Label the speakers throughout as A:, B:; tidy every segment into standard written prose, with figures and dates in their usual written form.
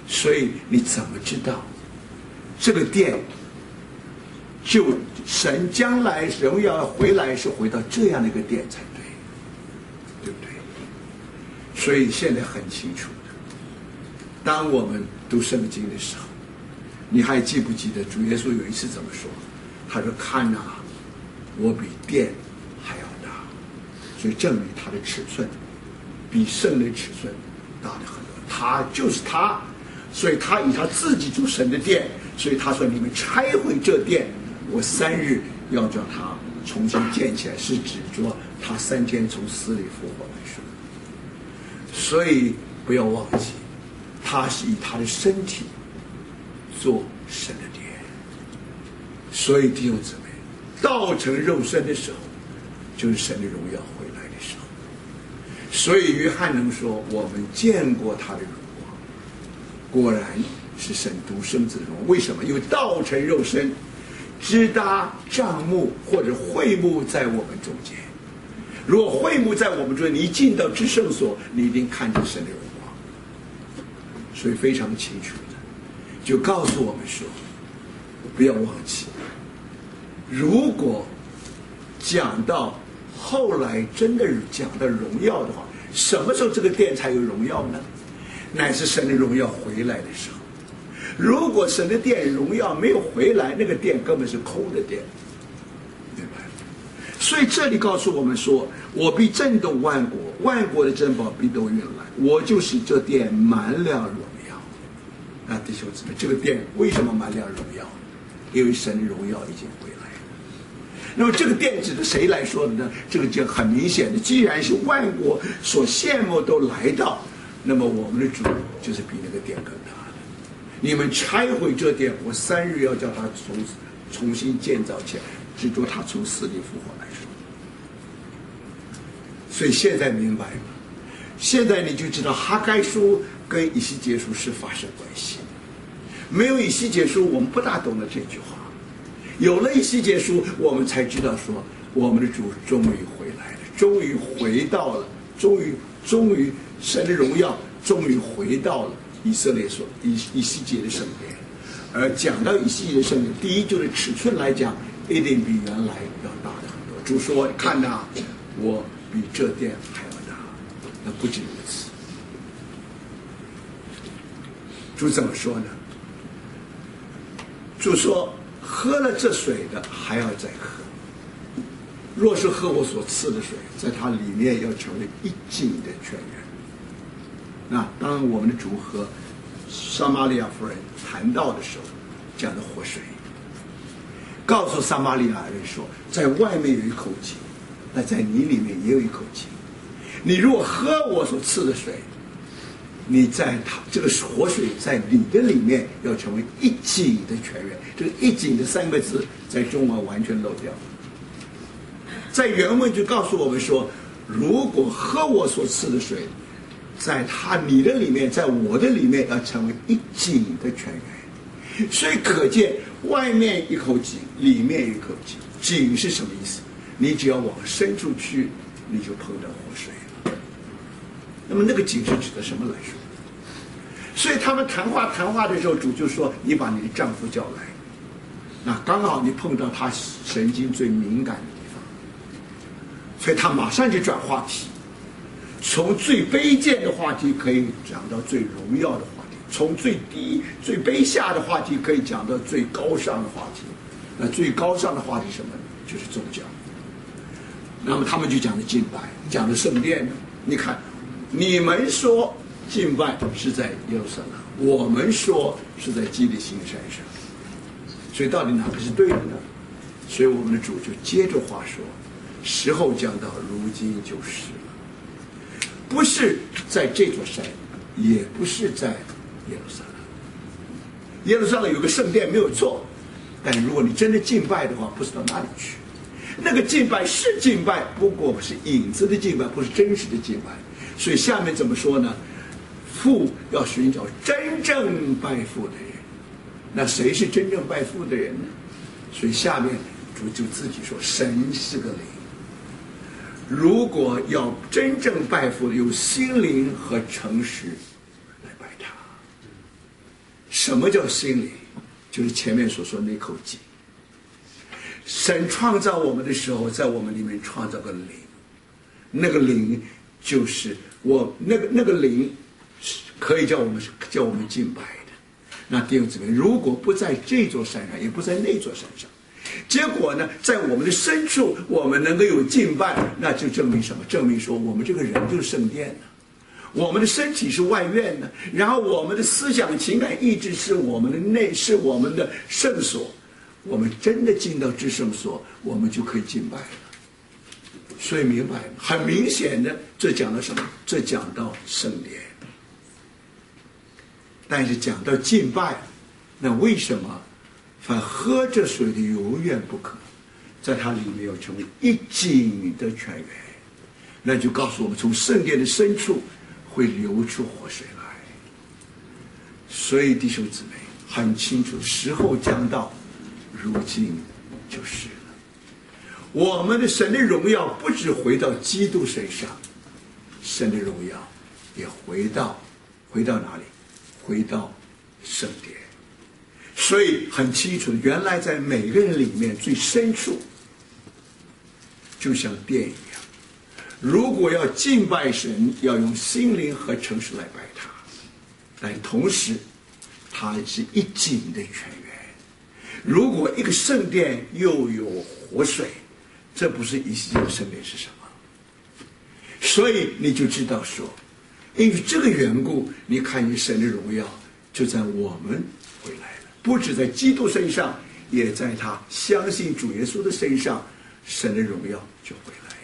A: 所以你怎么知道这个殿就神将来荣耀回来是回到这样的一个殿才对，对不对？所以现在很清楚的，当我们读圣经的时候，你还记不记得主耶稣有一次怎么说？他说：“看啊，我比殿还要大。”所以证明他的尺寸比圣的尺寸大的很多。他就是他，所以他以他自己做神的殿，所以他说：“你们拆毁这殿，我3日要叫他重新建起来。”是指着他3天从死里复活来说。所以不要忘记，他是以他的身体做神的殿。所以弟兄姊妹，道成肉身的时候，就是神的荣耀回来的时候。所以约翰能说：“我们见过他的荣光，果然是神独生子的荣光。”为什么？因为道成肉身，支搭帐幕或者会幕在我们中间。如果会幕在我们中间，你一进到至圣所，你一定看见神的荣光。所以非常清楚的，就告诉我们说，不要忘记，如果讲到后来真的讲到荣耀的话，什么时候这个殿才有荣耀呢？乃是神的荣耀回来的时候。如果神的殿荣耀没有回来，那个殿根本是空的殿，明白？所以这里告诉我们说：“我必震动万国，万国的珍宝必都运来，我就使这殿满了荣耀。”那弟兄姊妹，这个殿为什么满了荣耀？因为神的荣耀已经回来了。那么这个殿指的谁来说的呢？这个就很明显的，既然是万国所羡慕都来到，那么我们的主就是比那个殿更大的。你们拆毁这殿，我3日要叫它重新建造起来，指着他从死里复活来说。所以现在明白了，现在你就知道哈该书跟以西结书是发生关系。没有以西结书，我们不大懂得这句话；有了以西结书，我们才知道说，我们的主终于回来了，终于回到了，终于神的荣耀终于回到了以色列所以西结的圣殿。而讲到以西结的圣殿，第一就是尺寸来讲，一定比原来要大的很多。主说：“看呐，我比这殿还要大。”那不止如此。主怎么说呢？主说：“喝了这水的还要再喝，若是喝我所赐的水，在它里面要成为一井的泉源。”那当我们的主和撒玛利亚妇人谈到的时候，讲的活水，告诉撒玛利亚人说，在外面有一口井，那在你里面也有一口井。你如果喝我所赐的水，你在它这个活水在你的里面要成为一井的泉源。这个一井的3个字在中文完全漏掉了。在原文就告诉我们说，如果喝我所赐的水，在你的里面，在我的里面要成为一井的泉源。所以可见，外面一口井，里面一口井。井是什么意思？你只要往深处去，你就碰到活水了。那么那个井是指的什么来说？所以他们谈话的时候，主就说：“你把你的丈夫叫来。”那刚好你碰到他神经最敏感的地方，所以他马上就转话题，从最卑贱的话题可以讲到最荣耀的话题，从最低最卑下的话题可以讲到最高尚的话题。那最高尚的话题是什么？就是宗教。那么他们就讲的敬拜，讲的圣殿。你看，你们说敬拜是在耶路撒冷，我们说是在基利心山上。所以到底哪个是对的呢？所以我们的主就接着话说，时候将到，如今就是了。不是在这座山，也不是在耶路撒冷。耶路撒冷有个圣殿没有错，但如果你真的敬拜的话，不知道哪里去。那个敬拜是敬拜，不过是影子的敬拜，不是真实的敬拜。所以下面怎么说呢？父要寻找真正拜父的人。那谁是真正拜父的人呢？所以下面主就自己说，神是个灵。如果要真正拜父的，有心灵和诚实来拜他。 什么叫心灵？就是前面所说那口井。神创造我们的时候，在我们里面创造个灵，那个灵就是那个灵，可以叫我们敬拜的。那弟兄姊妹，如果不在这座山上，也不在那座山上，结果呢，在我们的深处，我们能够有敬拜，那就证明什么？证明说我们这个人就是圣殿呢。我们的身体是外院呢，然后我们的思想、情感、意志是我们的是我们的圣所。我们真的进到至圣所，我们就可以敬拜了。所以明白吗？很明显的，这讲到什么？这讲到圣殿。但是讲到敬拜，那为什么凡喝这水的永远不渴，在它里面要成为一井的泉源？那就告诉我们，从圣殿的深处会流出活水来。所以弟兄姊妹很清楚，时候将到，如今就是了。我们的神的荣耀不只回到基督身上，神的荣耀也回到哪里？回到圣殿。所以很清楚，原来在每个人里面最深处，就像殿一样。如果要敬拜神，要用心灵和诚实来拜他，但同时它是一井的泉源。如果一个圣殿又有活水，这不是一井圣殿是什么？所以你就知道说，因为这个缘故，你看见神的荣耀就在我们回来了，不止在基督身上，也在他相信主耶稣的身上，神的荣耀就回来了。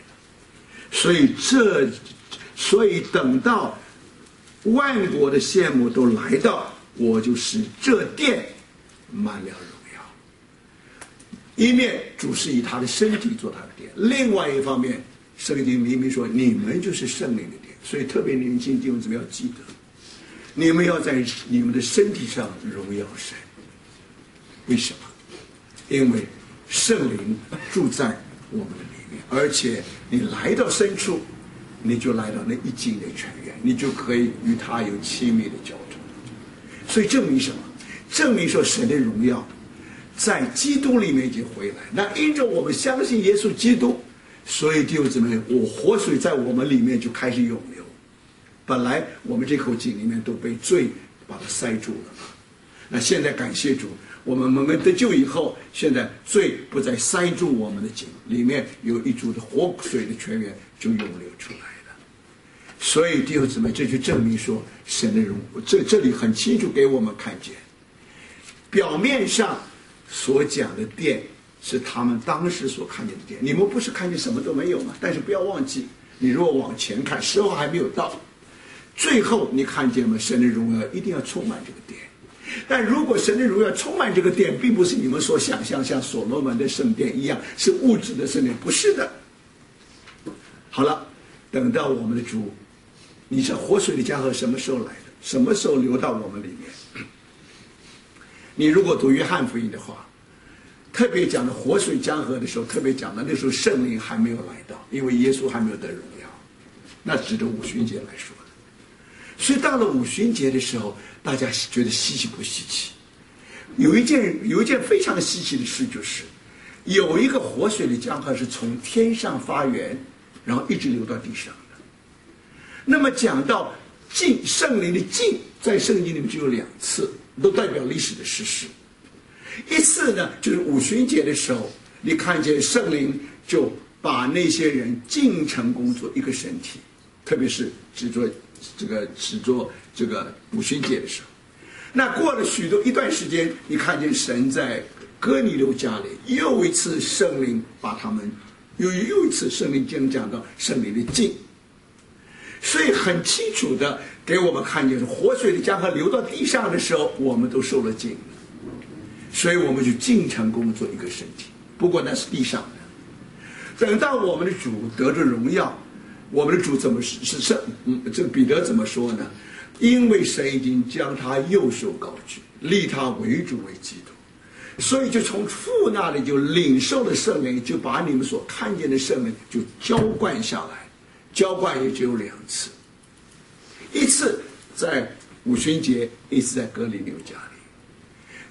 A: 所以等到万国的羡慕都来到，我就使这殿满了荣耀。一面主是以他的身体做他的殿，另外一方面圣经明明说你们就是圣灵的殿。所以特别年轻弟兄姊妹要记得，你们要在你们的身体上荣耀神。为什么？因为圣灵住在我们的里面，而且你来到深处，你就来到那一井的泉源，你就可以与他有亲密的交通。所以证明什么？证明说神的荣耀在基督里面已经回来。那因着我们相信耶稣基督，所以弟兄姊妹，我活水在我们里面就开始涌流。本来我们这口井里面都被罪把它塞住了，那现在感谢主，我们蒙恩得救以后，现在罪不再塞住我们的井，里面有一株的活水的泉源就涌流出来了。所以弟兄姊妹，这就证明说神的荣，这里很清楚给我们看见，表面上所讲的殿是他们当时所看见的殿。你们不是看见什么都没有吗？但是不要忘记，你如果往前看，时候还没有到，最后你看见吗？神的荣耀一定要充满这个殿。但如果神的荣耀充满这个殿，并不是你们所想象像所罗门的圣殿一样是物质的圣殿，不是的。好了，等到我们的主，你是活水的江河什么时候来的？什么时候流到我们里面？你如果读约翰福音的话，特别讲的活水江河的时候，特别讲的那时候圣灵还没有来到，因为耶稣还没有得荣耀，那指着五旬节来说的。所以到了五旬节的时候，大家觉得稀奇不稀奇？有一件非常稀奇的事，就是有一个活水的江河是从天上发源，然后一直流到地上的。那么讲到浸圣灵的浸，在圣经里面只有2次，都代表历史的事实。一次呢，就是五旬节的时候，你看见圣灵就把那些人进城工作一个身体，特别是只做这个五旬节的时候。那过了一段时间，你看见神在哥尼流家里又一次圣灵把他们又一次圣灵讲到圣灵的浸，所以很清楚的给我们看见活水的江河流到地上的时候，我们都受了浸，所以我们就进城工作一个身体。不过那是地上的，等到我们的主得着荣耀，我们的主怎么这个彼得怎么说呢？因为神已经将他右手高举，立他为主为基督，所以就从父那里就领受了圣灵，就把你们所看见的圣灵就浇灌下来。浇灌也只有2次，一次在五旬节，一次在哥尼流家里。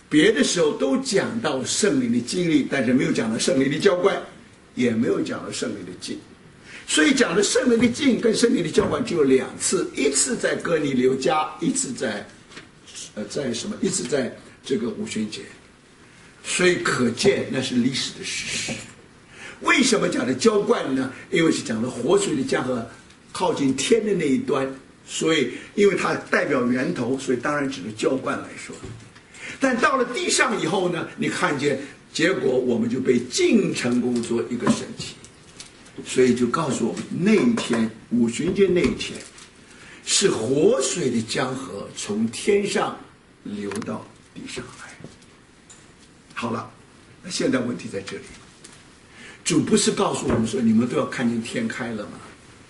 A: 别的时候都讲到圣灵的经历，但是没有讲到圣灵的浇灌，也没有讲到圣灵的浸。所以讲的圣灵的浸跟圣灵的浇灌只有2次，一次在哥尼流家，一次在一次在这个五旬节。所以可见那是历史的事实。为什么讲的浇灌呢？因为是讲的活水的江河靠近天的那一端，所以因为它代表源头，所以当然指的浇灌来说。但到了地上以后呢，你看见结果我们就被进成功做一个身体，所以就告诉我们那一天五旬节那一天是活水的江河从天上流到地上来。好了，那现在问题在这里，主不是告诉我们说你们都要看见天开了吗？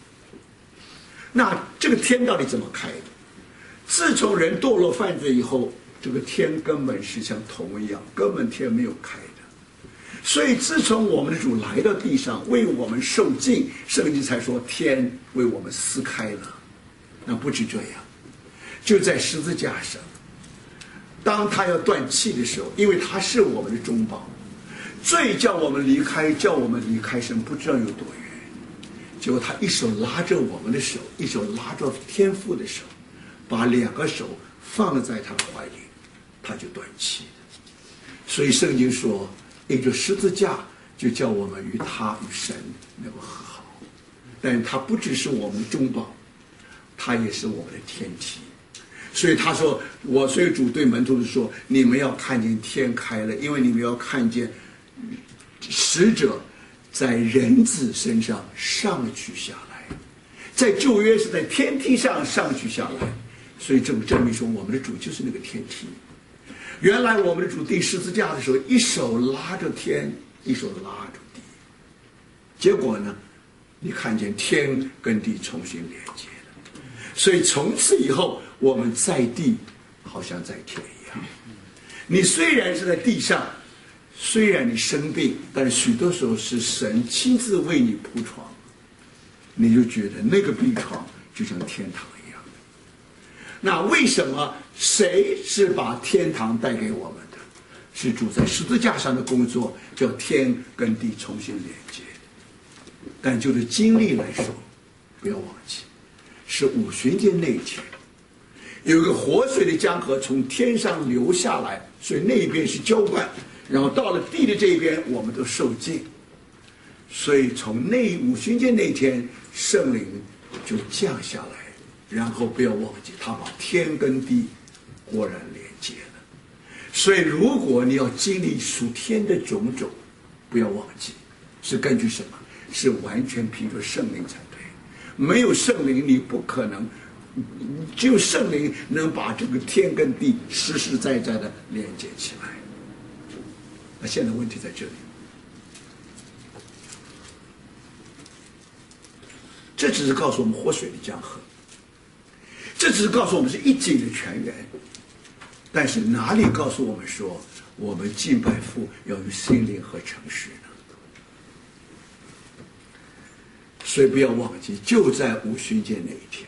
A: 那这个天到底怎么开的？自从人堕落犯罪以后，这个天根本是像铜一样，根本天没有开的。所以自从我们的主来到地上为我们受尽，圣经才说天为我们撕开了。那不止这样，就在十字架上，当他要断气的时候，因为他是我们的中保，罪叫我们离开，叫我们离开神不知道有多远。结果他一手拉着我们的手，一手拉着天父的手，把2个手放在他的怀里，他就断气了。所以圣经说，因着十字架就叫我们与他与神能够和好。但他不只是我们的中保，他也是我们的天体。所以他说，所以主对门徒说，你们要看见天开了，因为你们要看见使者在人子身上上去下来。在旧约是在天梯上上去下来，所以这么证明说我们的主就是那个天梯。原来我们的主钉十字架的时候，一手拉着天，一手拉着地，结果呢，你看见天跟地重新连接了。所以从此以后，我们在地好像在天一样。你虽然是在地上，虽然你生病，但是许多时候是神亲自为你铺床，你就觉得那个病床就像天堂一样。那为什么谁是把天堂带给我们的？是主在十字架上的工作，叫天跟地重新连接。但就是经历来说，不要忘记，是五旬节那一天，有一个活水的江河从天上流下来，所以那一边是浇灌，然后到了地的这一边，我们都受尽。所以从那五旬节那天，圣灵就降下来，然后不要忘记，他把天跟地果然连接了。所以如果你要经历属天的种种，不要忘记，是根据什么？是完全凭着圣灵才对。没有圣灵，你不可能。只有圣灵能把这个天跟地实实在在的连接起来。那现在问题在这里，这只是告诉我们活水的江河，这只是告诉我们是一井的泉源，但是哪里告诉我们说我们敬拜父要与心灵和诚实呢？所以不要忘记，就在五旬节那一天，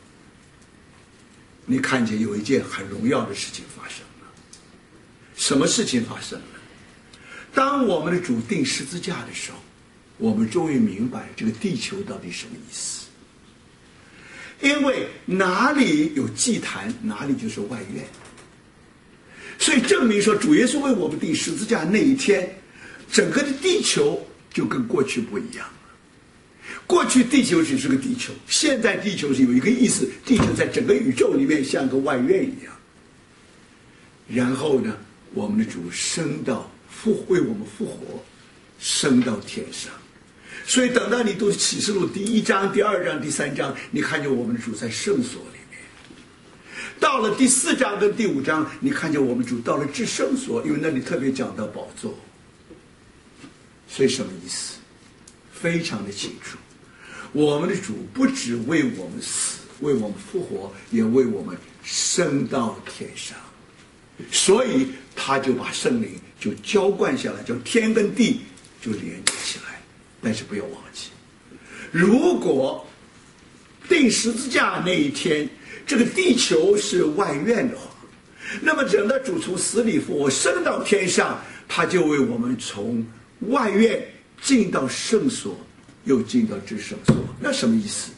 A: 你看见有一件很荣耀的事情发生了。什么事情发生了？当我们的主钉十字架的时候，我们终于明白这个地球到底什么意思。因为哪里有祭坛，哪里就是外院。所以证明说，主耶稣为我们钉十字架那一天，整个的地球就跟过去不一样了。过去地球只是个地球，现在地球是有一个意思，地球在整个宇宙里面像个外院一样。然后呢，我们的主升到为我们复活，升到天上。所以等到你读启示录第1章、第2章、第3章，你看见我们的主在圣所里面。到了第4章跟第5章，你看见我们主到了至圣所，因为那里特别讲到宝座。所以什么意思？非常的清楚。我们的主不只为我们死，为我们复活，也为我们升到天上。所以他就把圣灵就浇灌下来，叫天跟地就连接起来。但是不要忘记，如果钉十字架那一天这个地球是外院的话， 那么等到主从死里复活升到天上，他就为我们从外院进到圣所，又进到至圣所。那什么意思？